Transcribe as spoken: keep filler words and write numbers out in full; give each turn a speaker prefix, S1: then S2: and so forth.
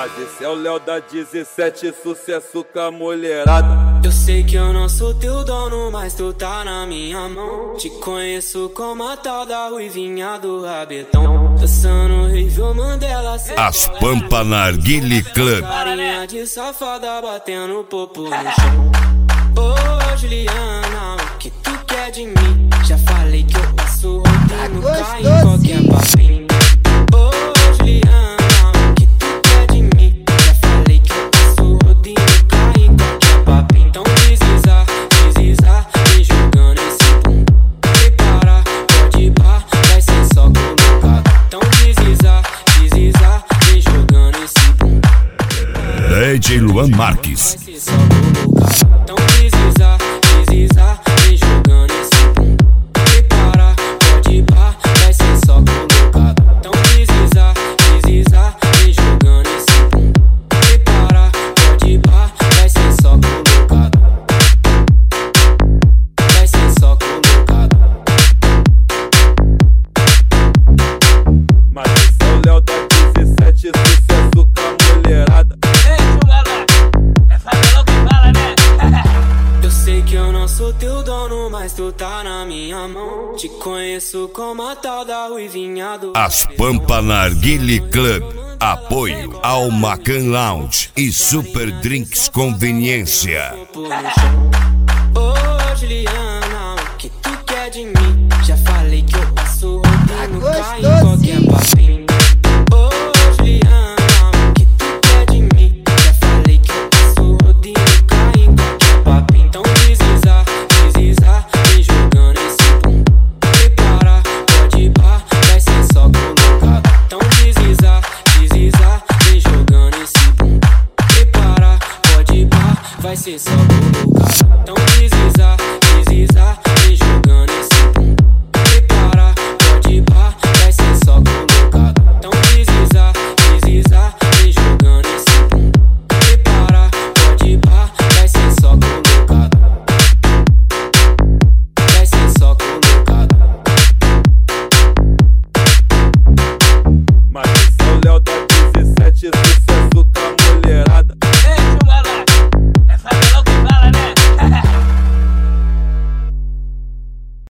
S1: Mas esse é o Léo da dezessete, sucesso com a mulherada.
S2: Eu sei que eu não sou teu dono, mas tu tá na minha mão. Te conheço como a tal da ruivinha do rabetão. Dançando Rivio Mandela.
S3: As Pampa Narguile Club.
S2: Carinha de safada batendo popo no chão. Ô Juliana, o que tu quer de mim? Já falei que eu passo rodando, cai em qualquer papinho. Ô Juliana, o que tu quer de mim? Já falei que eu passo rodando, cai em qualquer papinho. Então deslizar, deslizar, vem jogando esse pum. Prepara, pode ir pá, vai ser só colocado. Então deslizar, deslizar, vem jogando esse pum.
S3: D J Luan Marques.
S2: Vai ser só colocado. Então deslizar, deslizar, vem jogando esse pum. Prepara, pode ir pá, vai ser só colocado. Então deslizar, deslizar, vem jogando esse pum. Prepara, pode ir pá, vai ser só colocado. Vai ser só colocado.
S1: Mas esse é o Léo da dezessete, sucesso com a mulherada.
S2: Eu sei que eu não sou teu dono, mas tu tá na minha mão. Te conheço como a tal da ruivinha do
S3: As Pampa Narguile Club. Apoio ao Macan Lounge e Super Drinks Conveniência.
S2: Ô Juliana, o que tu quer de mim? Já falei que eu passo rodando, cai em qualquer papinho. Ô Juliana, o que tu quer de mim? Já falei que eu passo rodando, cai em qualquer papinho. Então deslizar, deslizar, vem jogando esse pum. Prepara, pode ir pá, vai ser só colocado. Então deslizar, deslizar, vem jogando esse pum. Prepara, pode ir pá, vai ser só colocado.